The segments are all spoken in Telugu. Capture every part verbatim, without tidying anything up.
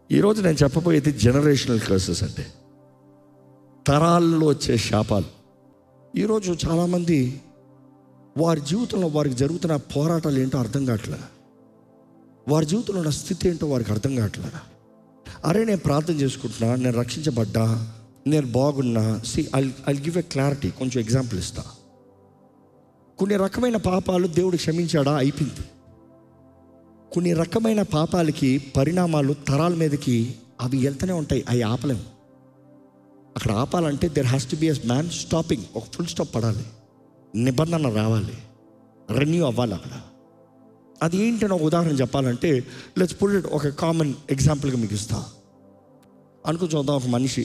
ఈరోజు నేను చెప్పబోయేది జనరేషనల్ కర్సెస్ అంటే తరాల్లో వచ్చే శాపాలు. ఈరోజు చాలామంది వారి జీవితంలో వారికి జరుగుతున్న పోరాటాలు ఏంటో అర్థం కావట్లే, వారి జీవితంలో ఉన్న స్థితి ఏంటో వారికి అర్థం కావట్లే. అరే నేను ప్రార్థన చేసుకుంటున్నా, నేను రక్షించబడ్డా, నేను బాగున్నా. See I I give a clarity, కొంచెం ఎగ్జాంపుల్ ఇస్తా. కొన్ని రకమైన పాపాలు దేవుడు క్షమించాడా, అయిపోయింది. కొన్ని రకమైన పాపాలకి పరిణామాలు తరాల మీదకి అవి వెళ్తూనే ఉంటాయి, అవి ఆపలేము. అక్కడ ఆపాలంటే there has to be a man stopping, ఒక ఫుల్ స్టాప్ పడాలి, నిబంధన రావాలి, రెన్యూ అవ్వాలి అక్కడ. అది ఏంటని ఒక ఉదాహరణ చెప్పాలంటే లెట్స్ పుట్ ఇట్ ఒక కామన్ ఎగ్జాంపుల్గా మీకు ఇస్తా. అనుకో చూద్దాం, ఒక మనిషి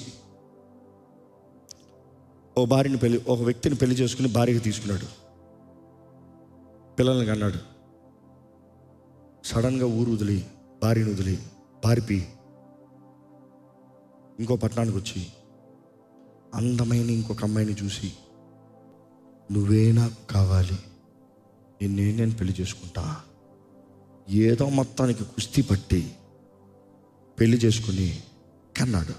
ఓ భార్యని పెళ్లి ఒక వ్యక్తిని పెళ్లి చేసుకుని భార్యగా తీసుకున్నాడు, పిల్లల్ని కన్నాడు. సడన్గా ఊరు వదిలి భార్యను వదిలి పారిపి ఇంకో పట్టణానికి వచ్చి అందమైన ఇంకొక అమ్మాయిని చూసి నువ్వే నాకు కావాలి, నిన్నే నేను పెళ్లి చేసుకుంటా, ఏదో మొత్తానికి కుస్తీ పట్టి పెళ్లి చేసుకుని కన్నాడు.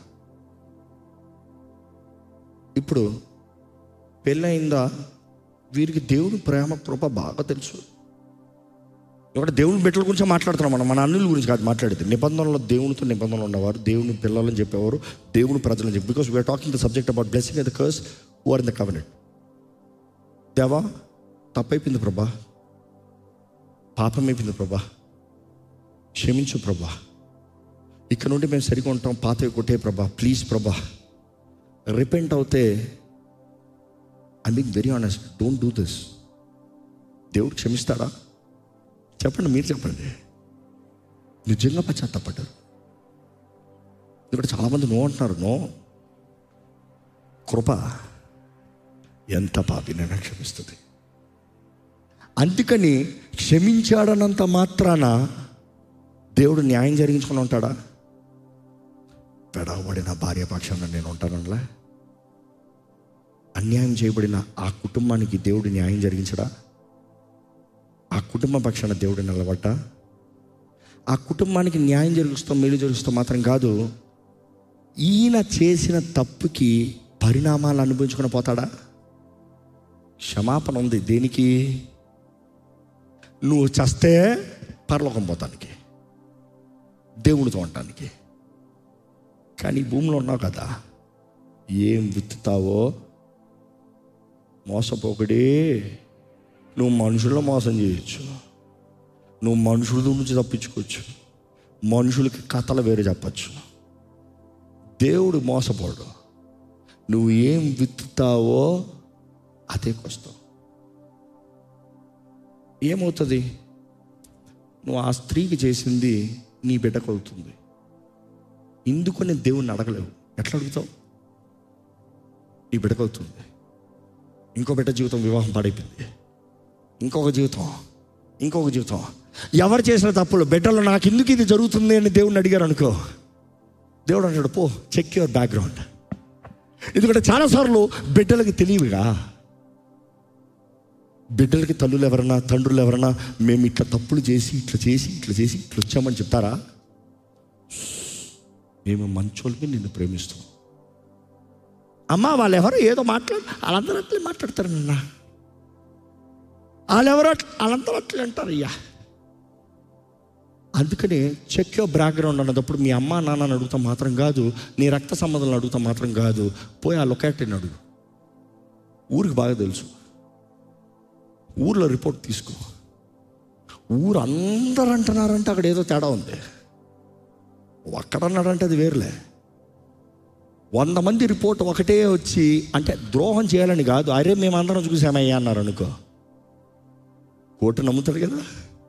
ఇప్పుడు పెళ్ళయిందా, వీరికి దేవుని ప్రేమ కృప బాగా తెలుసు. ఇక్కడ దేవుని బిడ్డల గురించి మాట్లాడుతున్నాం మనం, మన అన్నుల గురించి కాదు మాట్లాడేది. నిబంధనలో దేవునితో నిబంధనలు ఉన్నవారు, దేవుని పిల్లలని చెప్పేవారు, దేవుని ప్రజలని చెప్పి, because we are talking the subject about blessing and the curse who are in the covenant. దేవా తప్పైపోయింది ప్రభా, పాపం అయిపోయింది ప్రభా, క్షమించు ప్రభా, ఇక్కడ నుండి మేము సరిగా ఉంటాం, పాతవి కొట్టే ప్రభా, ప్లీజ్ ప్రభా. రిపెంట్ అవుతే I being very honest, don't do this. దేవుడు క్షమిస్తాడా? చెప్పండి, మీరు చెప్పండి. నిజంగా పశ్చాత్తాపడ్డారు. ఇక్కడ చాలామంది నో అంటున్నారు. నో, కృప ఎంత పాపినైనా క్షమిస్తుంది. అందుకని క్షమించాడనంత మాత్రాన దేవుడు న్యాయం జరిగించుకొని ఉంటాడా? పెడవబడిన భార్య పక్షాన నేను ఉంటానలా? అన్యాయం చేయబడిన ఆ కుటుంబానికి దేవుడు న్యాయం జరిగించడా? ఆ కుటుంబ పక్షాన దేవుడు నిలబడ్డా? ఆ కుటుంబానికి న్యాయం జరిగిస్తాం, మేలు జరిగిస్తాం మాత్రం కాదు, ఈయన చేసిన తప్పుకి పరిణామాలు అనుభవించుకొని పోతాడా? క్షమాపణ ఉంది దేనికి? నువ్వు చస్తే పరలోకం పోతానికి, దేవునితో ఉండటానికి. కానీ భూమిలో ఉన్నావు కదా, ఏం విత్తుతావో మోసపోకడే. నువ్వు మనుషుల్లో మోసం చేయొచ్చు, నువ్వు మనుషుల నుంచి తప్పించుకోవచ్చు, మనుషులకి కథలు వేరే చెప్పచ్చు. దేవుడు మోసపోడు. నువ్వు ఏం విత్తుతావో అదే కొస్తావు. ఏమవుతుంది? నువ్వు ఆ స్త్రీకి చేసింది నీ బిడ్డకు అవుతుంది. ఇందుకని దేవుణ్ణి అడగలేవు. ఎట్లా అడుగుతావు? నీ బిడ్డకు అవుతుంది. ఇంకో బిడ్డ జీవితం వివాహం పాడైపోయింది, ఇంకొక జీవితం, ఇంకొక జీవితం. ఎవరు చేసిన తప్పులు బిడ్డలు నాకు ఎందుకు ఇది జరుగుతుంది అని దేవుణ్ణి అడిగారు అనుకో, దేవుడు అంటాడు పో చెక్ యువర్ బ్యాక్గ్రౌండ్. ఎందుకంటే చాలాసార్లు బిడ్డలకి తెలియదుగా. బిడ్డలకి తల్లులు ఎవరన్నా తండ్రులు ఎవరన్నా మేము ఇట్లా తప్పులు చేసి ఇట్లా చేసి ఇట్లా చేసి ఇట్లా వచ్చామని చెప్తారా? మేము మంచోళ్ళకి నిన్ను ప్రేమిస్తాం. అమ్మ వాళ్ళు ఎవరో ఏదో మాట్లాడు, వాళ్ళందరూ అట్లే మాట్లాడతారు నిన్న, వాళ్ళెవరో వాళ్ళంతా అట్లే అంటారు. అయ్యా అందుకని చెక్ యువర్ బ్యాక్గ్రౌండ్ అన్నప్పుడు మీ అమ్మ నాన్నని అడుగుతాం మాత్రం కాదు, నీ రక్త సంబంధాలను అడుగుతాం మాత్రం కాదు, పోయి ఆ లొకాలిటీని అడుగు. ఊరికి బాగా తెలుసు, ఊర్లో రిపోర్ట్ తీసుకో. ఊరు అందరు అంటున్నారంటే అక్కడ ఏదో తేడా ఉంది. ఒక్కడన్నాడంటే అది వేరులే. వంద మంది రిపోర్ట్ ఒకటే వచ్చి అంటే ద్రోహం చేయాలని కాదు, అరే మేమందరం చూసామయ్యా అన్నారు అనుకో, కోర్టు నమ్ముతాడు కదా.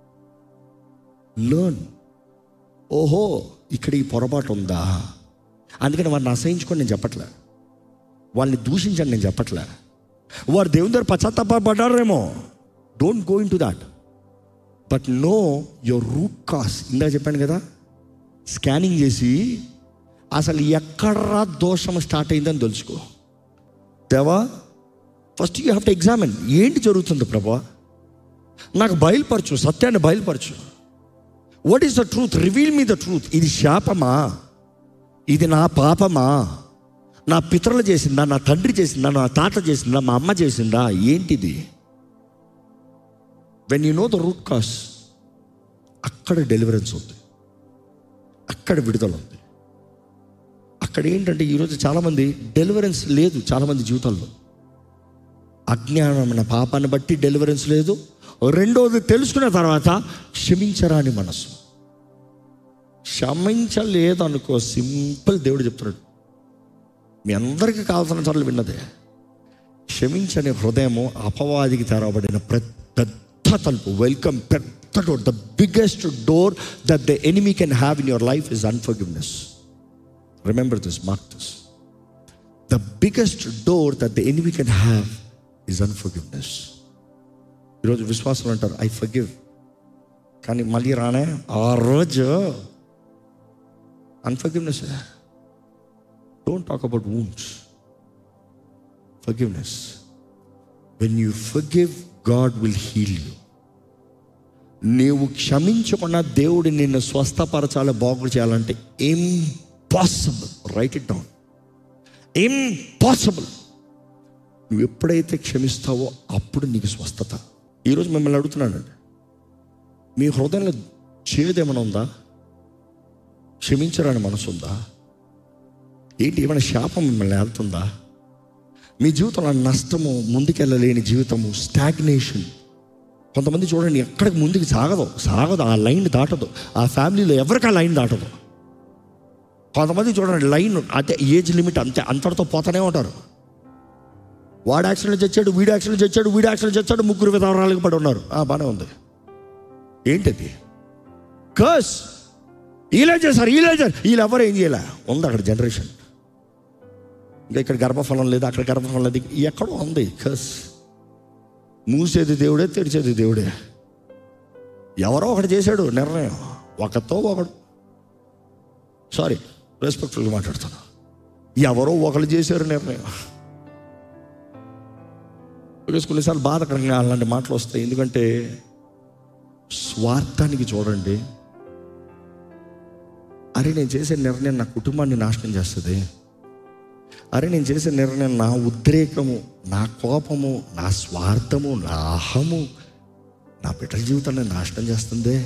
లర్న్. ఓహో ఇక్కడ ఈ పొరపాటు ఉందా, అందుకని వారిని అసహించుకొని నేను చెప్పట్లే, వాళ్ళని దూషించండి నేను చెప్పట్లే. వారు దేవుని దగ్గర పశ్చాత్తాపడ్డారేమో, don't go into that, but know your root cause. ఇందాక చెప్పాను కదా, స్కానింగ్ చేసి అసలు ఎక్కడరా దోషం స్టార్ట్ అయిందని తెలుసుకో. దేవా first you have to examine, ఏంటి జరుగుతుంది ప్రభా, నాకు బయలుపరచు, సత్యాన్ని బయలుపరచు. What is the truth, reveal me the truth. ఇది శాపమా, ఇది నా పాపమా, నా పితరులు చేసిందా, నా తండ్రి చేసిందా, నా తాత చేసిందా, మా అమ్మ చేసిందా, ఏంటిది? When you know the root cause, అక్కడ డెలివరెన్స్ ఉంది, అక్కడ విడుదల ఉంది. అక్కడ ఏంటంటే ఈరోజు చాలామంది డెలివరెన్స్ లేదు చాలామంది జీవితాల్లో. అజ్ఞానమైన పాపాన్ని బట్టి డెలివరెన్స్ లేదు. రెండోది తెలుసుకున్న తర్వాత క్షమించరాని మనసు. క్షమించలేదనుకో, సింపుల్ దేవుడు చెప్తున్నాడు, మీ అందరికీ కావాల్సిన సార్లు విన్నదే, క్షమించని హృదయము అపవాదికి తెరవబడిన పెద్ద తలుపు. వెల్కమ్, పెద్ద door. The biggest door that the enemy can have in your life is unforgiveness. Remember this, mark this. The biggest door that the enemy can have is unforgiveness. ఈరోజు విశ్వాసం అంటారు ఐ ఫర్గివ్, కానీ మళ్ళీ రానే ఆ రోజు unforgiveness. Don't talk about wounds. Forgiveness. When you forgive, God will heal you. నీవు క్షమించకుండా దేవుడు నిన్ను స్వస్థపరచాలి, బాగు చేయాలంటే impossible. Write it down. Impossible. నువ్వు ఎప్పుడైతే క్షమిస్తావో అప్పుడు నీకు స్వస్థత. ఈరోజు మిమ్మల్ని అడుగుతున్నానండి, మీ హృదయంలో చేదేమైనా ఉందా? క్షమించరాని మనసు ఉందా? ఏంటి, ఏమైనా శాపం మిమ్మల్ని వెళ్తుందా? మీ జీవితంలో నష్టము, ముందుకెళ్ళలేని జీవితము, స్టాగ్నేషన్. కొంతమంది చూడండి, ఎక్కడికి ముందుకు సాగదు సాగదు ఆ లైన్ దాటదు. ఆ ఫ్యామిలీలో ఎవరికి ఆ లైన్ దాటదు. కొంతమంది చూడండి, లైన్ అదే ఏజ్ లిమిట్, అంతే, అంతటితో పోతానే ఉంటారు. వాడు యాక్సిడెంట్ చచ్చాడు, వీడు యాక్సిడెంట్ చచ్చాడు, వీడు యాక్సిడెంట్ చచ్చాడు, ముగ్గురు విధవరాలకు పడి ఉన్నారు. బాగానే ఉంది. ఏంటది? కర్స్. ఇలా చేశారు, ఇలా చేశారు, వీళ్ళు ఎవరు ఏం చేయలే. ఉంది అక్కడ జనరేషన్. ఇంకా ఇక్కడ గర్భఫలం లేదు, అక్కడ గర్భఫలం లేదు, ఎక్కడో ఉంది కర్స్. మూసేది దేవుడే, తెరిచేది దేవుడే. ఎవరో ఒకటి చేశాడు నిర్ణయం, ఒకతో ఒకడు. సారీ, రెస్పెక్ట్ఫుల్గా మాట్లాడుతాను. ఎవరో ఒకరు చేశారు నిర్ణయం. కొన్నిసార్లు బాధకరంగా అలాంటి మాటలు వస్తాయి. ఎందుకంటే స్వార్థానికి చూడండి, అరే నేను చేసే నిర్ణయం నా కుటుంబాన్ని నాశనం చేస్తుంది, అరే నేను చేసే నిర్ణయం నా ఉద్రేకము, నా కోపము, నా స్వార్థము, నా అహము నా బిడ్డల జీవితాన్ని నాశనం చేస్తుంది.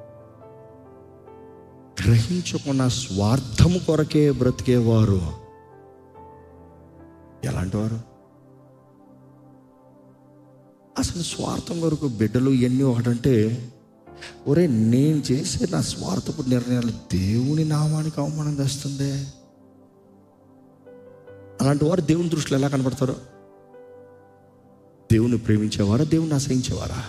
గ్రహించుకున్న స్వార్థము కొరకే బ్రతికేవారు ఎలాంటి వారు? అసలు స్వార్థం కొరకు బిడ్డలు ఎన్ని ఒకటంటే, ఒరే నేను చేసే నా స్వార్థపు నిర్ణయాలు దేవుని నామానికి అవమానం తెస్తుంది. అలాంటి వారు దేవుని దృష్టిలో ఎలా కనబడతారు? దేవుని ప్రేమించేవారా, దేవుని ఆశ్రయించేవారా?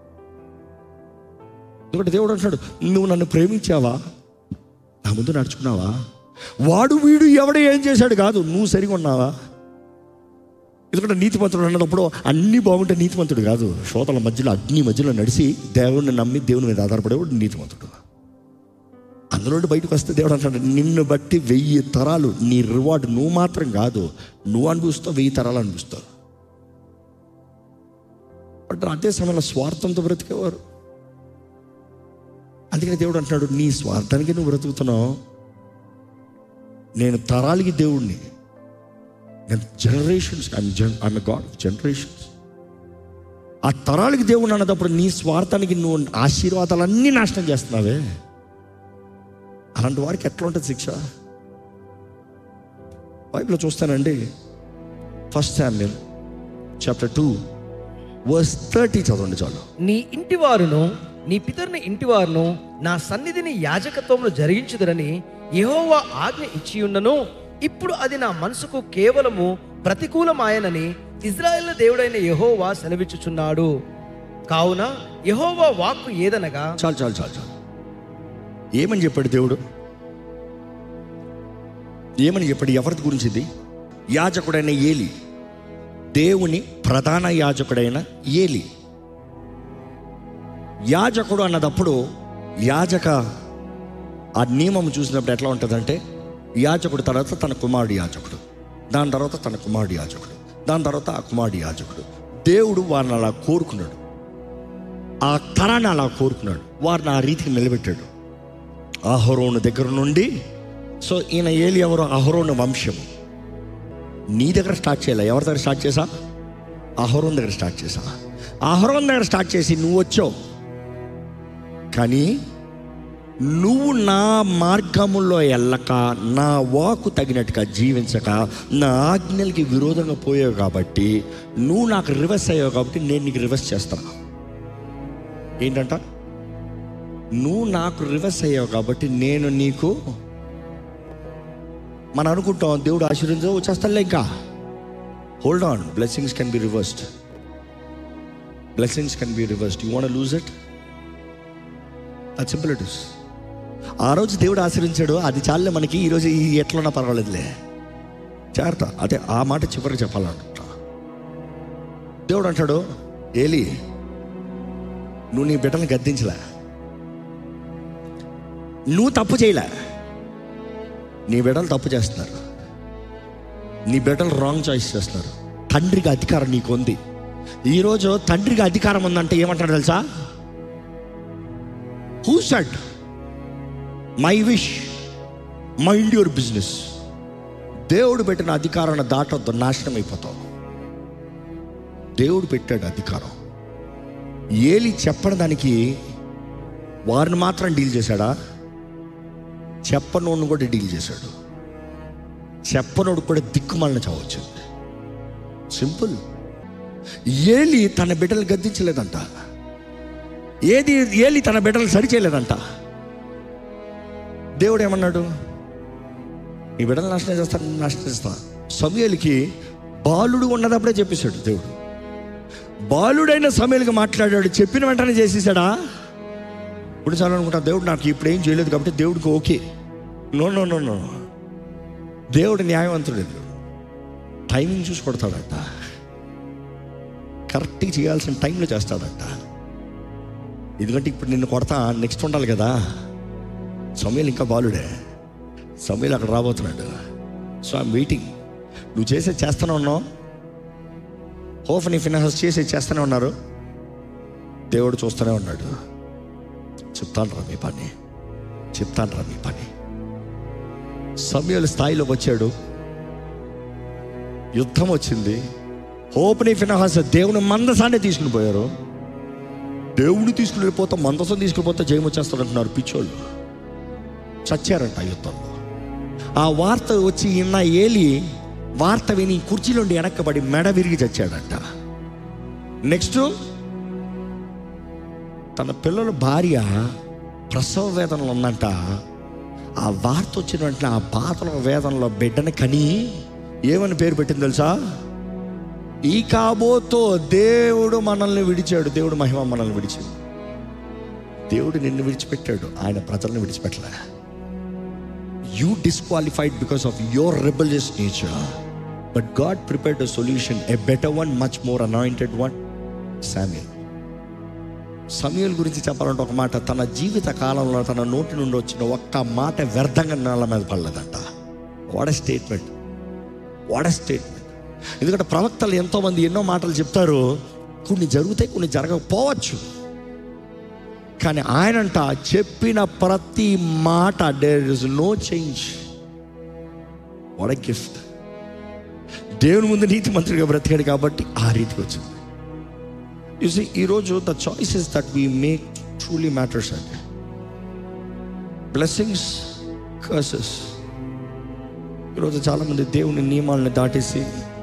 ఎందుకంటే దేవుడు అంటున్నాడు, నువ్వు నన్ను ప్రేమించావా, నా ముందు నడుచుకున్నావా? వాడు వీడు ఎవడు ఏం చేశాడు కాదు, నువ్వు సరిగా ఉన్నావా? ఎందుకంటే నీతిమంతుడు అన్నప్పుడు అన్నీ బాగుంటే నీతిమంతుడు కాదు. శ్రోతల మధ్యలో, అగ్ని మధ్యలో నడిచి దేవుడిని నమ్మి దేవుని మీద ఆధారపడేవాడు నీతిమంతుడు. అందులో బయటకు వస్తే దేవుడు అంటాడు, నిన్ను బట్టి వెయ్యి తరాలు నీ రివార్డ్ నువ్వు మాత్రం కాదు, నువ్వు అనిపిస్తావు, వెయ్యి తరాలు అనిపిస్తావు. బట్ అదే సమయంలో స్వార్థంతో బ్రతికేవారు. అందుకని దేవుడు అంటున్నాడు, నీ స్వార్థానికి నువ్వు బ్రతుకుతున్నావు, నేను తరాలకి దేవుడిని, నేను generations, I'm gen I'm a God of generations. ఆ తరాలకి దేవుడు అన్నప్పుడు నీ స్వార్థానికి నువ్వు ఆశీర్వాదాలన్నీ నాశనం చేస్తున్నావే. అలాంటి వారికి ఎట్లా ఉంటుంది శిక్ష? బైబిల్లో చూస్తానండి, first Samuel chapter two verse thirty చదవండి చాలు. నీ ఇంటి వారును నీ పితరుని ఇంటి వారును నా సన్నిధిని యాజకత్వంలో జరిగించుదురని యెహోవా ఆజ్ఞ ఇచ్చి ఉన్నను, ఇప్పుడు అది నా మనసుకు కేవలము ప్రతికూలమాయనని ఇజ్రాయేల్ దేవుడైన యెహోవా సెలవిచ్చుచున్నాడు. కావున యెహోవా వాక్కు ఏదనగా, చాలు చాలు చాలు చాలు ఏమని చెప్పాడు దేవుడు? ఏమని చెప్పాడు? ఎవరి గురించి ఇది? యాజకుడైన ఏలి, దేవుని ప్రధాన యాజకుడైన ఏలి. యాజకుడు అన్నదప్పుడు యాజక ఆ నియమం చూసినప్పుడు ఎట్లా ఉంటుందంటే, యాజకుడు తర్వాత తన కుమారుడు యాజకుడు, దాని తర్వాత తన కుమారుడు యాజకుడు, దాని తర్వాత ఆ కుమారుడు యాజకుడు. దేవుడు వారిని అలా కోరుకున్నాడు, ఆ తరాన్ని అలా కోరుకున్నాడు, వారిని ఆ రీతికి నిలబెట్టాడు. అహరోను దగ్గర నుండి సో ఈయన ఏలి ఎవరు? అహరోను వంశం. నీ దగ్గర స్టార్ట్ చేయాలి. ఎవరి దగ్గర స్టార్ట్ చేసా? అహరోన్ దగ్గర స్టార్ట్ చేసా. అహరోన్ దగ్గర స్టార్ట్ చేసి నువ్వు వచ్చావు. కానీ నువ్వు నా మార్గములో వెళ్ళక, నా వాకు తగినట్టుగా జీవించక, నా ఆజ్ఞలకి విరోధంగా పోయావు కాబట్టి, నువ్వు నాకు రివర్స్ అయ్యావు కాబట్టి నేను నీకు రివర్స్ చేస్తాను. ఏంటంట? నువ్వు నాకు రివర్స్ అయ్యావు కాబట్టి నేను నీకు, మనం అనుకుంటాం దేవుడు ఆశీర్వదించు వచ్చేస్తాలే, ఇంకా hold on. Blessings can be reversed. Blessings can be reversed. You want lose it? అది సింపుల్ ఇట్ ఇస్. ఆ రోజు దేవుడు ఆశీర్వించాడు, అది చాలే మనకి. ఈరోజు ఈ ఎట్లన్నా పర్వాలేదులే, చేరతా. అదే ఆ మాట చివరికి చెప్పాలంట. దేవుడు అంటాడు, ఏలి నువ్వు నీ బిడ్డలను గద్దించలే, నువ్వు తప్పు చేయలే, నీ బిడ్డలు తప్పు చేస్తున్నారు, నీ బిడ్డలు రాంగ్ చాయిస్ చేస్తున్నారు. తండ్రికి అధికారం నీకు ఉంది. ఈరోజు తండ్రికి అధికారం ఉందంటే ఏమంటాడు తెలుసా? Who said my wish mind your business. దేవుడు పెట్టిన అధికారాన్ని దాటొద్దు, నాశనం అయిపోతావు. దేవుడు పెట్టాడు అధికారం. ఏలి చెప్పని దానికి వారిని మాత్రం డీల్ చేశాడా? చెప్పనోడిని కూడా డీల్ చేశాడు. చెప్పనోడు కూడా దిక్కుమాలిన చావచ్చింది. సింపుల్. ఏలి తన బిడ్డలు గద్దించలేదంట. ఏది ఏలి తన బిడ్డలు సరిచేయలేదంట. దేవుడు ఏమన్నాడు? నీ బిడ్డలు నాశనం చేస్తాను, నాశనం చేస్తా. సమూయేలుకి బాలుడు ఉన్నదప్పుడే చెప్పేశాడు దేవుడు. బాలుడైన సమూయేలుకి మాట్లాడాడు, చెప్పిన వెంటనే చేసేసాడా? ఇప్పుడు చాలా అనుకుంటా దేవుడు నాకు ఇప్పుడు ఏం చేయలేదు కాబట్టి దేవుడికి okay. No no no no దేవుడు న్యాయవంతుడు. టైమింగ్ చూసి కొడతాడంట. కరెక్ట్గా చేయాల్సిన టైంలో చేస్తాడంట. ఎందుకంటే ఇప్పుడు నిన్ను కొడతా, నెక్స్ట్ ఉండాలి కదా. సమూయేలు ఇంకా బాలుడే, సమూయేలు అక్కడ రాబోతున్నాడు. So I'm waiting. నువ్వు చేసే చేస్తూనే ఉన్నావు. హోఫ్ని ఫినెహాస్ చేసే చేస్తూనే ఉన్నారు. దేవుడు చూస్తూనే ఉన్నాడు. చెప్తాను రా మీ పని, చెప్తాను రా మీ పని. సమూయేలు స్థాయిలోకి వచ్చాడు. యుద్ధం వచ్చింది. హోఫ్ని ఫినెహాస్ దేవుని మందసాన్ని తీసుకుని పోయారు. దేవుడు తీసుకుని వెళ్ళిపోతా, మందసం తీసుకుని పోతే జయం వచ్చేస్తాడు అంటున్నారు పిచ్చోళ్ళు. చచ్చారంట యుద్ధంలో. ఆ వార్త వచ్చి ఇన్న ఏలి వార్త విని కుర్చీలోండి వెనక్కబడి మెడ విరిగి చచ్చాడంట. నెక్స్ట్ తన పిల్లల భార్య ప్రసవ వేదనలో ఉందంట. ఆ వార్త వచ్చిన వెంటనే ఆ బాధల వేదనలో బిడ్డని కని ఏమని పేరు పెట్టింది తెలుసా? ఈ కాబోతో దేవుడు మనల్ని విడిచాడు. దేవుడు మహిమ మనల్ని విడిచాడు. దేవుడు నిన్ను విడిచిపెట్టాడు, ఆయన ప్రజలను విడిచిపెట్టలే. You disqualified because of your rebellious nature, but God prepared a solution, a better one, much more anointed one, Samuel. సమూయేలు గురించి చెప్పాలంటే ఒక మాట, తన జీవిత కాలంలో తన నోటి నుండి వచ్చిన ఒక్క మాట వ్యర్థంగా నేల మీద పడలేదంట. What a statement, what a statement. ఎందుకంటే ప్రవక్తలు ఎంతోమంది ఎన్నో మాటలు చెప్తారు, కొన్ని జరుగుతాయి, కొన్ని జరగకపోవచ్చు. కానీ ఆయనంట చెప్పిన ప్రతి మాట there is no change. What a gift. దేవుని ముందు నీతి మంత్రిగా బ్రతికాడు కాబట్టి ఆ రీతికి వచ్చింది. యు సీ, ఈరోజు the choices that we make truly matters అండి. Blessings, curses. ఈరోజు చాలామంది దేవుని నియమాలను దాటేసి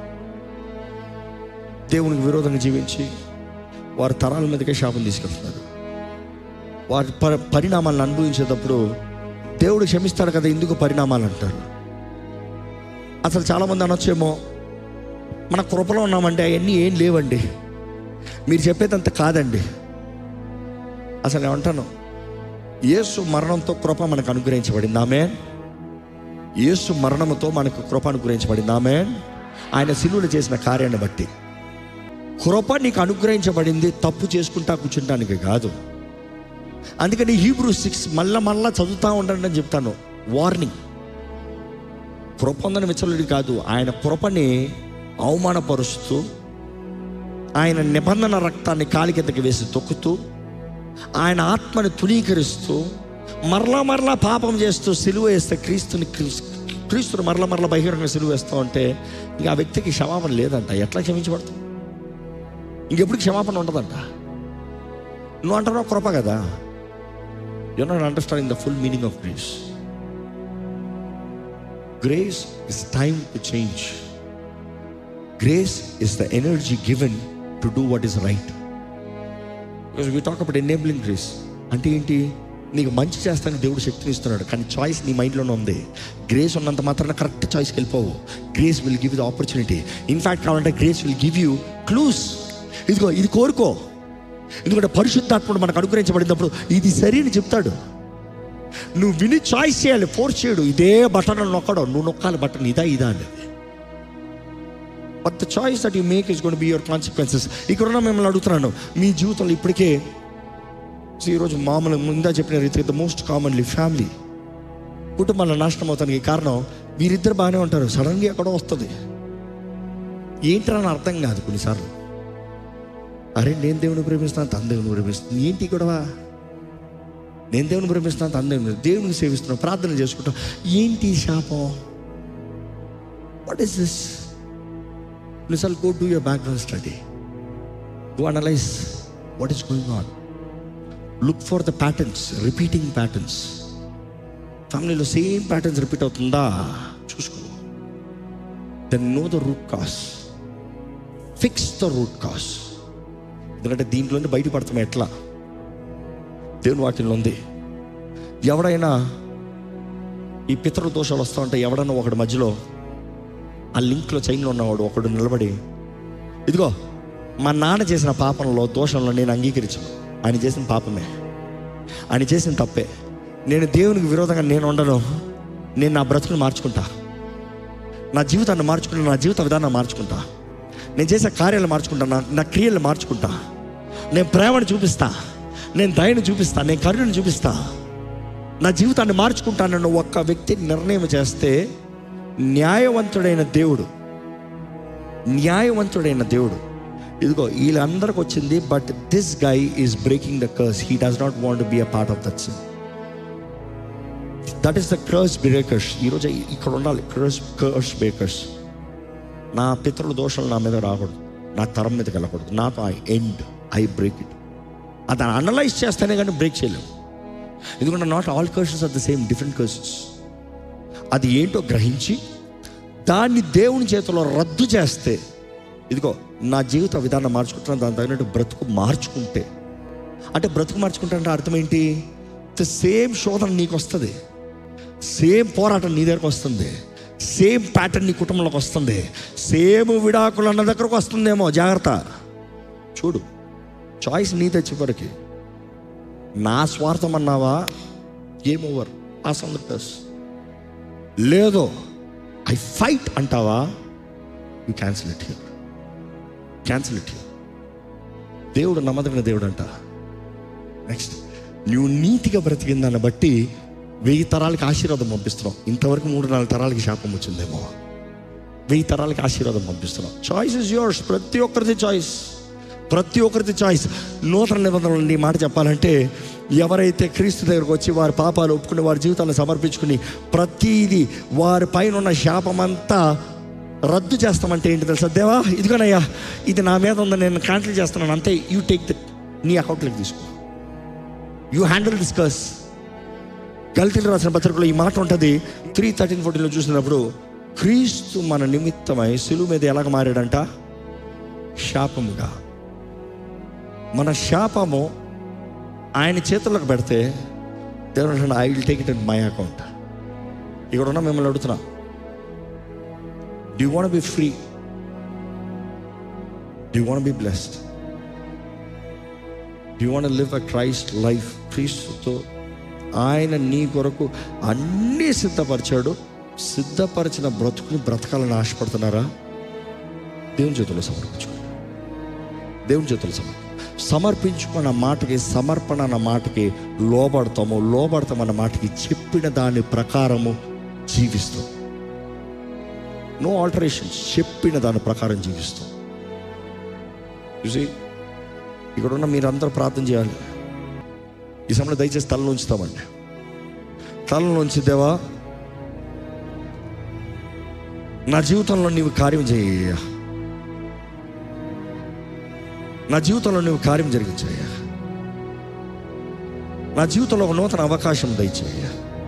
దేవునికి విరోధంగా జీవించి వారి తరాల మీదకే శాపం తీసుకెళ్తున్నారు. వారి ప పరిణామాలను అనుభవించేటప్పుడు దేవుడు క్షమిస్తాడు కదా, ఎందుకు పరిణామాలు అంటారు. అసలు చాలామంది అనొచ్చేమో, మన కృపలో ఉన్నామంటే అవన్నీ ఏం లేవండి, మీరు చెప్పేదంత కాదండి. అసలు ఏమంటాను, యేసు మరణంతో కృప మనకు అనుగ్రహించబడింది. ఆమేన్. యేసు మరణంతో మనకు కృప అనుగ్రహించబడింది. ఆమేన్. ఆయన సిలువలో చేసిన కార్యాన్ని బట్టి కృప నీకు అనుగ్రహించబడింది, తప్పు చేసుకుంటా కూర్చుంటానికి కాదు. అందుకని హీబ్రూ సిక్స్ మళ్ళా మళ్ళా చదువుతూ ఉండండి అని చెప్తాను. వార్నింగ్. కృప ఉందని విచ్చలుడి కాదు, ఆయన కృపని అవమానపరుస్తూ, ఆయన నిబంధన రక్తాన్ని కాలి కిందకి వేసి తొక్కుతూ, ఆయన ఆత్మని తునీకరిస్తూ, మరలా మరలా పాపం చేస్తూ సిలువ వేస్తే క్రీస్తుని క్రీస్తుని మరలా మరలా బహిరంగ సిలువ వేస్తూ ఉంటే ఇక ఆ వ్యక్తికి క్షమాపణ లేదంట. ఎట్లా క్షమించబడుతుంది? ఇంకెప్పుడు క్షమాపణ ఉండదంట. నువ్వు అంటున్నావు కృప కదా. You not understanding the full meaning of grace. Grace is time to change. Grace is the energy given to do what is right. Because we talk about enabling grace అంటే ఏంటి? నీకు మంచి చేస్తానికి దేవుడు శక్తిని ఇస్తున్నాడు, కానీ చాయిస్ నీ మైండ్లోనే ఉంది. గ్రేస్ ఉన్నంత మాత్రాన కరెక్ట్ చాయిస్కి వెళ్ళిపోవు. Grace will give the opportunity. In fact కావాలంటే grace will give you clues. ఇదిగో ఇది కోరుకో. ఎందుకంటే పరిశుద్ధాత్ముడు మనకు అనుగ్రహించబడినప్పుడు ఇది సరి అని చెప్తాడు. నువ్వు విని చాయిస్ చేయాలి, ఫోర్స్ చేయడు. ఇదే బటన్ నొక్కడం, నువ్వు నొక్కాలి బటన్, ఇదా ఇదా అనేది. But the choice that you make is gonna be your consequences. ఇక్కడ ఉన్న మిమ్మల్ని అడుగుతున్నాను, మీ జీవితంలో ఇప్పటికే ఈరోజు మామూలు ముందా చెప్పిన రీతి ద మోస్ట్ కామన్లీ ఫ్యామిలీ కుటుంబాల నాశనం అవుతానికి కారణం వీరిద్దరు బాగానే ఉంటారు, సడన్గా ఎక్కడో వస్తుంది. ఏంటని అర్థం కాదు కొన్నిసార్లు. అరే నేను దేవుని ప్రేమిస్తాను, తన దేవుని ప్రేమిస్తాను, ఏంటి గొడవ? నేను దేవుని ప్రేమిస్తాను, తన దేవుని దేవునికి సేవిస్తున్నాను, ప్రార్థన చేసుకుంటాం, ఏంటి శాపం? What is this? కొన్నిసార్లు go do your background study, go analyse what is going on. Look for the patterns, repeating patterns. ఫ్యామిలీలో సేమ్ ప్యాటర్న్స్ రిపీట్ అవుతుందా చూసుకో. Then know the root cause, fix the root cause. ఎందుకంటే దీంట్లోనే బయటపడతాం ఎట్లా? దేవుని వాక్యంలో ఉంది, ఎవడైనా ఈ పితృ దోషాలు వస్తూ ఉంటే ఎవడన్నా ఒకటి మధ్యలో ఆ లింక్లో చైన్లో ఉన్నవాడు ఒకడు నిలబడి, ఇదిగో మా నాన్న చేసిన పాపంలో దోషంలో నేను అంగీకరించను, ఆయన చేసిన పాపమే, ఆయన చేసిన తప్పే, నేను దేవునికి విరోధంగా నేను ఉండను, నేను నా బ్రతుకుని మార్చుకుంటా, నా జీవితాన్ని మార్చుకుంటా, నా జీవిత విధానాన్ని మార్చుకుంటా, నేను చేసే కార్యాలు మార్చుకుంటా, నా నా క్రియలు మార్చుకుంటా, నేను ప్రేమను చూపిస్తా, నేను దయను చూపిస్తా, నేను కరుణను చూపిస్తా, నా జీవితాన్ని మార్చుకుంటానన్న ఒక్క వ్యక్తి నిర్ణయం చేస్తే న్యాయవంతుడైన దేవుడు న్యాయవంతుడైన దేవుడు ఇదిగో వీళ్ళందరికి వచ్చింది, but this guy is breaking the curse. He does not want to be a part of that sin. That is the curse breakers. ఈరోజు ఇక్కడ ఉండాలి, కర్స్ కర్స్ బ్రేకర్స్. నా పితరుల దోషాలు నా మీద రాకూడదు, నా తరం మీదకి వెళ్ళకూడదు, నాతో I end, I break it. అది అనలైజ్ చేస్తేనే కానీ బ్రేక్ చేయలేము. ఎందుకంటే not all curses are the same, different curses. అది ఏంటో గ్రహించి దాన్ని దేవుని చేతిలో రద్దు చేస్తే, ఇదిగో నా జీవిత విధానం మార్చుకుంటున్నాను, దాని తగినట్టు బ్రతుకు మార్చుకుంటే, అంటే బ్రతుకు మార్చుకుంటే అంటే అర్థం ఏంటి? ద సేమ్ శోధన నీకు వస్తుంది, సేమ్ పోరాటం నీ దగ్గరకు వస్తుంది, సేమ్ ప్యాటర్న్ నీ కుటుంబంలోకి వస్తుంది, సేమ్ విడాకులు అన్న దగ్గరకు వస్తుందేమో, జాగ్రత్త చూడు. చాయిస్ నీ తెచ్చి వరకు. నా స్వార్థం అన్నావా, గేమ్ ఓవర్, ఆ సందర్భస్. లేదో ఐ ఫైట్ అంటావా, you cancel it here, cancel it here. దేవుడు నమ్మదగిన దేవుడు అంట. నెక్స్ట్, నువ్వు నీతిగా బ్రతికిన దాన్ని బట్టి వెయ్యి తరాలకి ఆశీర్వాదం పంపిస్తున్నావు. ఇంతవరకు మూడు నాలుగు తరాలకి శాపం వచ్చిందేమో, వెయ్యి తరాలకి ఆశీర్వాదం పంపిస్తున్నావు. Choice is yours. ప్రతి ఒక్కరిది చాయిస్, ప్రతి ఒక్కరిది చాయిస్. నూతన నిబంధనలు నీ మాట చెప్పాలంటే, ఎవరైతే క్రీస్తు దగ్గరకు వచ్చి వారి పాపాలు ఒప్పుకుని వారి జీవితాలను సమర్పించుకుని ప్రతిదీ వారి పైన ఉన్న శాపమంతా రద్దు చేస్తామంటే ఏంటి తెలుసా? దేవా ఇదిగోనయ్యా, ఇది నా మీద ఉందని నేను క్యాన్సిల్ చేస్తున్నాను, అంతే. యూ టేక్ దట్, నీ అకౌంట్లోకి తీసుకో, యూ హ్యాండిల్ దిస్ కర్స్. గల్తీలు రాసిన పత్రికలో ఈ మాట ఉంటుంది. త్రీ థర్టీన్ ఫోర్టీన్లో చూసినప్పుడు, క్రీస్తు మన నిమిత్తమై సిలువ మీద ఎలాగ మారాడంట? శాపముగా. మన శాపము ఆయన చేతుల్లోకి పెడితే దేవుడు I will take it in my account. ఇక్కడ ఉన్న మిమ్మల్ని అడుగుతున్నా, do you want be free? Do you want be blessed? Do you want live a Christ life? క్రీస్తుతో ఆయన నీ కొరకు అన్నీ సిద్ధపరిచాడు. సిద్ధపరిచిన బ్రతుకుని బ్రతకాలని ఆశపడుతున్నారా? దేవుని చేతుల్లో సమర్పించుకోండి. దేవుని చేతుల్లో సమర్పి సమర్పించుకున్న మాటకి, సమర్పణ అన్న మాటకి లోబడతాము. లోబడతామన్న మాటకి చెప్పిన దాని ప్రకారము జీవిస్తాం. నో ఆల్టరేషన్స్, చెప్పిన దాని ప్రకారం జీవిస్తాం. చూసి ఇక్కడ ఉన్న మీరందరూ ప్రార్థన చేయాలి. ఈ సమయంలో దయచేసి తలను ఉంచుతామండి. తలలోంచి, దేవా నా జీవితంలో నీవు కార్యం చేయ, నా జీవితంలో నువ్వు కార్యం జరిగించాయ, నా జీవితంలో ఒక నూతన అవకాశం దయచేయ.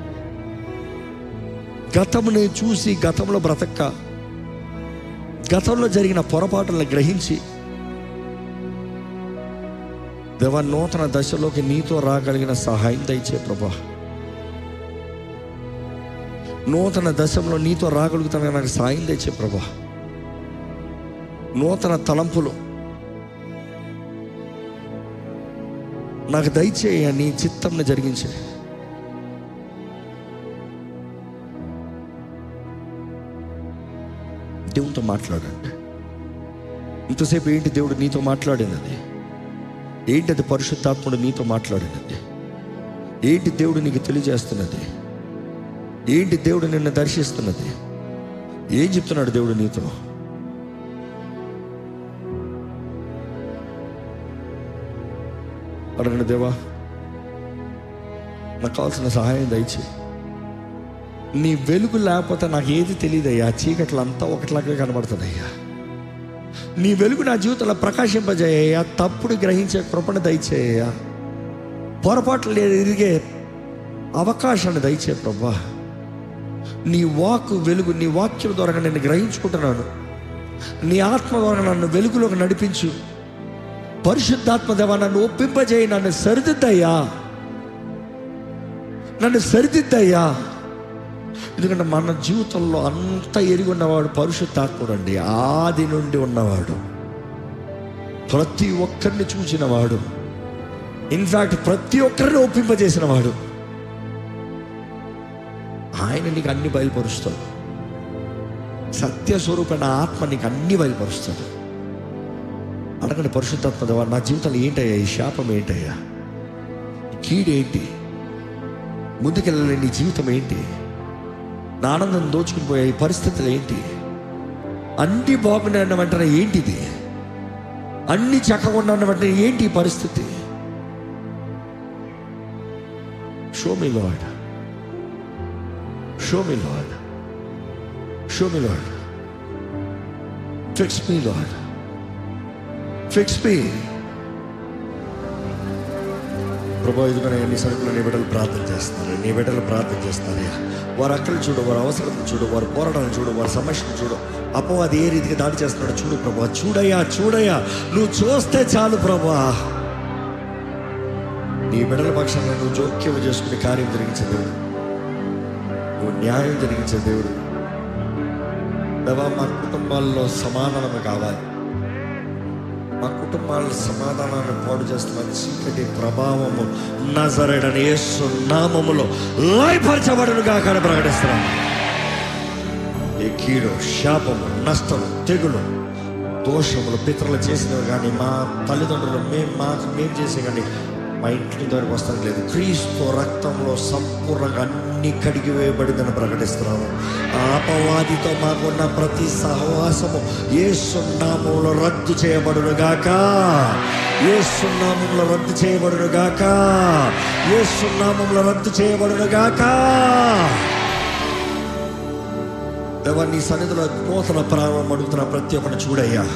గతముని చూసి గతంలో బ్రతక్క, గతంలో జరిగిన పొరపాటులను గ్రహించి దేవా నూతన దశలోకి నీతో రాగలిగిన సహాయం దయచే ప్రభా. నూతన దశలో నీతో రాగలుగుతాను నాకు సాయం తెచ్చే ప్రభా. నూతన తలంపులు నాకు దయచేయ, నీ చిత్తంను జరిగించే. దేవునితో మాట్లాడండి. ఇంతసేపు ఏంటి దేవుడు నీతో మాట్లాడినది? ఏంటి అది? పరిశుద్ధాత్ముడు నీతో మాట్లాడినది ఏంటి? దేవుడు నీకు తెలియజేస్తున్నది ఏంటి? దేవుడు నిన్ను దర్శిస్తున్నది ఏం చెప్తున్నాడు దేవుడు నీతో? అడగండి, దేవా నాకు కావాల్సిన సహాయం దయచేయి. నీ వెలుగు లేకపోతే నాకు ఏది తెలియదయ్యా. చీకట్లు అంతా ఒకటిలాగే కనబడుతుందయ్యా. నీ వెలుగు నా జీవితంలో ప్రకాశింపజేయ్యా. తప్పుడు గ్రహించే కృపణ దయచేయ్యా. పొరపాట్లు ఎరిగే అవకాశాన్ని దయచే ప్రభా. నీ వాక్కు వెలుగు, నీ వాక్యం ద్వారా నేను గ్రహించుకుంటున్నాను. నీ ఆత్మ ద్వారా నన్ను వెలుగులోకి నడిపించు. పరిశుద్ధాత్మ దేవా నన్ను ఒప్పింపజేయి. నన్ను సరిదిద్దయ్యా, నన్ను సరిదిద్దయ్యా. ఎందుకంటే మన జీవితంలో అంత ఎరిగి ఉన్నవాడు పరిశుద్ధాత్ముడు అండి. ఆది నుండి ఉన్నవాడు, ప్రతి ఒక్కరిని చూసినవాడు, ఇన్ఫ్యాక్ట్ ప్రతి ఒక్కరిని ఒప్పింపజేసిన వాడు. ఆయన నీకు అన్ని బయలుపరుస్తాడు. సత్యస్వరూపమైన ఆత్మ నీకు అన్ని బయలుపరుస్తాడు. అడగండి, పరిశుద్ధాత్మ దేవా నా జీవితంలో ఏంటయ్యా ఈ శాపం? ఏంటయ్యా కీడేంటి? ముందుకెళ్ళలేని నీ జీవితం ఏంటి? నా ఆనందం దోచుకుని పోయే ఈ పరిస్థితులు ఏంటి? అన్ని బాగున్నాయన్న వెంటనే ఏంటిది? అన్ని చక్కగా ఉన్న వెంటనే ఏంటి ఈ పరిస్థితి? Show me Lord, show me Lord, show me Lord, fix me Lord, fix me. ప్రభా ఇదిగోనే నీ సరుకులు నీ బిడ్డలు ప్రార్థన చేస్తున్నారు. నీ బిడ్డలు ప్రార్థన చేస్తున్నారయ్యా. వారి అక్కలు చూడు, వారి అవసరం చూడు, వారి పోరాటాలు చూడు, వారి సమస్యను చూడు. అపో అది ఏ రీతిగా దాడి చేస్తున్నాడు చూడు ప్రభా. చూడయ్యా, చూడయ్యా, నువ్వు చూస్తే చాలు ప్రభా. నీ బిడ్డల పక్షాన్ని నువ్వు జోక్యం చేసుకునే కార్యం జరిగించే దేవుడు, నువ్వు న్యాయం జరిగించే దేవుడు. దేవా మా కుటుంబాల్లో సమాధానం కావాలి. మా కుటుంబాల సమాధానాన్ని పాడు చేస్తున్న చీకటి ప్రభావము నజరేయుడైన యేసు నామములో లయపరచబడునుగా కానీ ప్రకటిస్తున్నాను. ఏ కీడు, శాపము, నష్టము, తెగులు, దోషములు పితరులు చేసినవి కానీ మా తల్లిదండ్రులు మేము మా మేము చేసే కానీ మా ఇంటి దగ్గరికి వస్తాను లేదు. క్రీస్తు రక్తంలో సంపూర్ణంగా అన్ని కడిగి వేయబడిందని ప్రకటిస్తున్నాము. ఆ అపవాదితో మాకున్న ప్రతి సహవాసము యేసు నామములో రద్దు చేయబడును గాక, యేసు నామములో రద్దు చేయబడును గాక, యేసు నామములో రద్దు చేయబడును గాక. దేవా నీ సన్నిధిలో నూతన ప్రారంభం అడుగుతున్న ప్రతి ఒక్కరిని చూడయ్యా.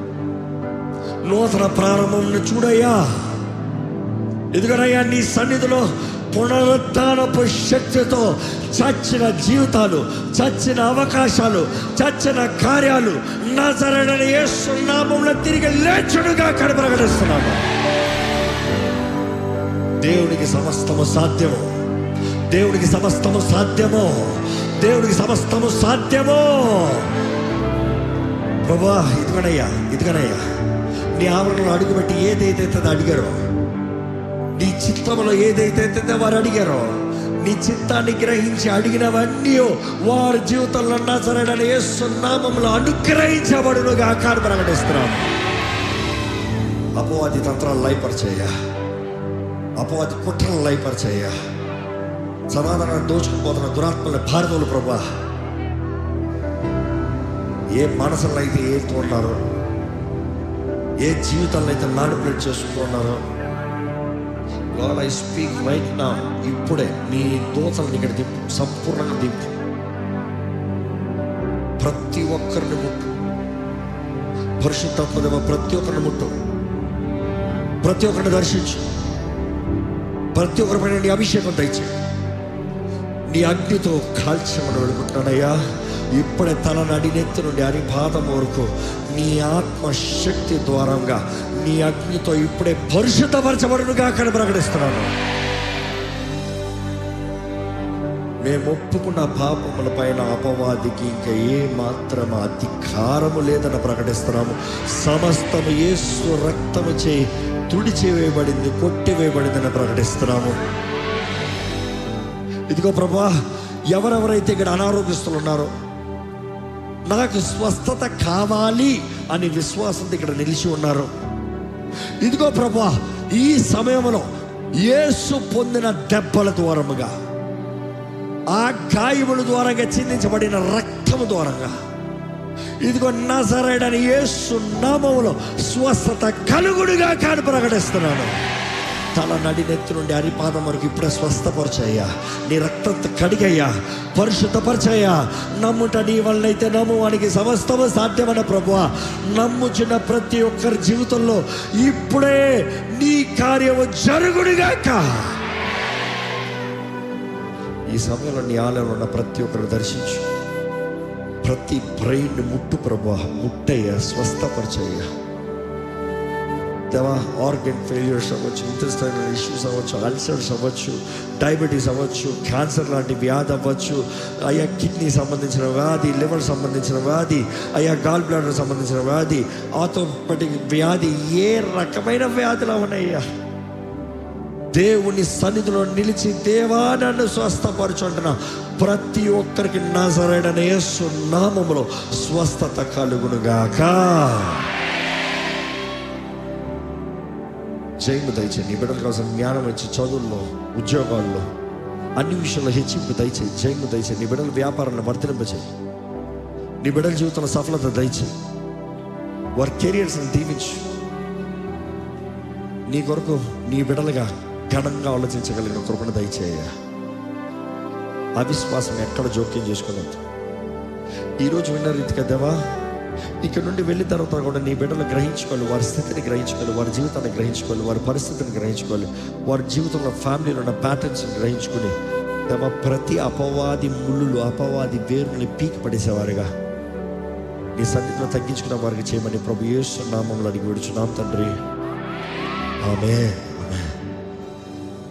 నూతన ప్రారంభం చూడయ్యా. ఎదుగనయ్యా నీ సన్నిధిలో పునరుద్ధానపు శక్తితో చచ్చిన జీవితాలు, చచ్చిన అవకాశాలు, చచ్చిన కార్యాలు నజరేయుడైన యేసు నామములో తిరిగి లేచుడుగా కడ ప్రకటిస్తున్నాము. దేవునికి సమస్తము సాధ్యము, దేవునికి సమస్తము సాధ్యము, దేవునికి సమస్తము సాధ్యము. ప్రభా ఇదిగనయ్యా, ఇదిగనయ్యా నీ ఆవరణలో అడుగుబెట్టి ఏదైతే అడిగారో, నీ చిత్తంలో ఏదైతే వారు అడిగారో, నీ చిత్తాన్ని గ్రహించి అడిగినవన్నీ వారి జీవితంలో నజరేయుడైన యేసు నామములో అనుగ్రహించబడునుగా కాని ప్రకటిస్తున్నాము. అపవాది తంత్రాలు లయపరిచేయ్యా, అపవాది కుట్రలు లయపరిచేయ్యా. సమాధానాన్ని దోచుకుపోతున్న దురాత్మల భారతలు ప్రభా, ఏ మనసులో అయితే ఏతో ఉన్నారో, ఏ జీవితాల్లో అయితే మ్యానిపులేట్ చేసుకుంటున్నారో God I speak right now. ఇప్పుడే నీ దోతలను ఇక్కడ దింపు, సంపూర్ణంగా దింపు. ప్రతి ఒక్కరిని ముట్టు పరిశుద్ధాత్మదేవ, ప్రతి ఒక్కరిని ముట్టు, ప్రతి ఒక్కరిని దర్శించు, ప్రతి ఒక్కరి పైన నీ అభిషేకం దయచేయి. నీ అగ్నితో కాల్చమని వెళ్ళుకుంటున్నానయ్యా. ఇప్పుడే తల నడినెత్తి నుండి అరిపాదం వరకు నీ ఆత్మశక్తి ద్వారంగా నీ అగ్నితో ఇప్పుడే పరిశుద్ధపరచబడునుగా అక్కడ ప్రకటిస్తున్నాను. మేము ఒప్పుకున్న పాపముల పైన అపవాదికి ఇంకా ఏ మాత్రం అధికారము లేదని ప్రకటిస్తున్నాము. సమస్తము యేసు రక్తము చేయి తుడిచివేయబడింది, కొట్టివేయబడిందని ప్రకటిస్తున్నాము. ఇదిగో ప్రభా, ఎవరెవరైతే ఇక్కడ అనారోగ్యస్తులు ఉన్నారో, నాకు స్వస్థత కావాలి అని విశ్వాసంతో ఇక్కడ నిలిచి ఉన్నారు, ఇదిగో ప్రభా, ఈ సమయంలో యేసు పొందిన దెబ్బల ద్వారముగా, ఆ గాయముల ద్వారంగా చిందించబడిన రక్తము ద్వారంగా, ఇదిగో నజరేయుడైన యేసు నామములో స్వస్థత కలుగుడుగా కాని ప్రకటిస్తున్నాను. తల నడినెత్తి నుండి అరిపాదం వరకు ఇప్పుడే స్వస్థపరచయ్యా. నీ రక్తంతో కడిగయ్యా, పరిశుద్ధపరచయ్యా. నమ్ముట నీ వల్లైతే నమ్మువానికి సమస్తము సాధ్యమైన ప్రభువా, నమ్ముచున్న ప్రతి ఒక్కరి జీవితంలో ఇప్పుడే నీ కార్యము జరుగుడుగాక. ఈ సమయంలో నీ ఆలయంలో ఉన్న ప్రతి ఒక్కరు దర్శించు. ప్రతి బ్రెయిన్ ముట్టు ప్రభువా, ముట్టయ్యా, స్వస్థపరచయ్యా. దేవా, ఆర్గన్ ఫెయిల్యూర్స్ అవ్వచ్చు, ఇంటెస్టైనల్ ఇష్యూస్ అవ్వచ్చు, అల్సర్స్ అవ్వచ్చు, డయాబెటీస్ అవ్వచ్చు, క్యాన్సర్ లాంటి వ్యాధి అవ్వచ్చు, అయ్యా కిడ్నీ సంబంధించిన వ్యాధి, లివర్ సంబంధించిన వ్యాధి, అయ్యా గాల్ బ్లాడర్ సంబంధించిన వ్యాధి, ఆర్థోపెడిక్ వ్యాధి, ఏ రకమైన వ్యాధులు అవనయ్యా, దేవుని సన్నిధిలో నిలిచి దేవా నన్ను స్వస్థపరచు అంటున్నా ప్రతి ఒక్కరికి నజరేయుడైన యేసు నామములో స్వస్థత కలుగునుగాక. జయము దయచేయి. నీ బిడ్డల కోసం జ్ఞానం ఇచ్చి, చదువుల్లో, ఉద్యోగాల్లో, అన్ని విషయాల్లో హెచ్చింపు దయచేయి. జయము దయచేయి. నీ బిడ్డల వ్యాపారాన్ని వర్ధలింపచేయి. నీ బిడ్డల జీవితంలో సఫలత దయచేయి. వారి కెరియర్స్ని దీవించు. నీ కొరకు నీ బిడ్డలుగా ఘనంగా ఆలోచించగలిగిన కృపను దయచేయ. అవిశ్వాసం ఎక్కడ జోక్యం చేసుకున్నది. ఈరోజు విన్న రీతిగా దేవా, ఇక్కడ నుండి వెళ్ళిన తర్వాత కూడా నీ బిడ్డలు గ్రహించుకోవాలి, వారి స్థితిని గ్రహించుకోవాలి, వారి జీవితాన్ని గ్రహించుకోవాలి, వారి పరిస్థితిని గ్రహించుకోవాలి, వారి జీవితంలో ఫ్యామిలీలో ఉన్న ప్యాటర్న్స్ని గ్రహించుకుని దేవా, ప్రతి అపవాది ముళ్ళులు, అపవాది వేరుని పీకి పడేసేవారుగా నీ సన్నిధిలో తగ్గించుకున్న వారికి చేయమని ప్రభు యేసు నామములో అడిగి విడుచున్నాం తండ్రి. ఆమేన్.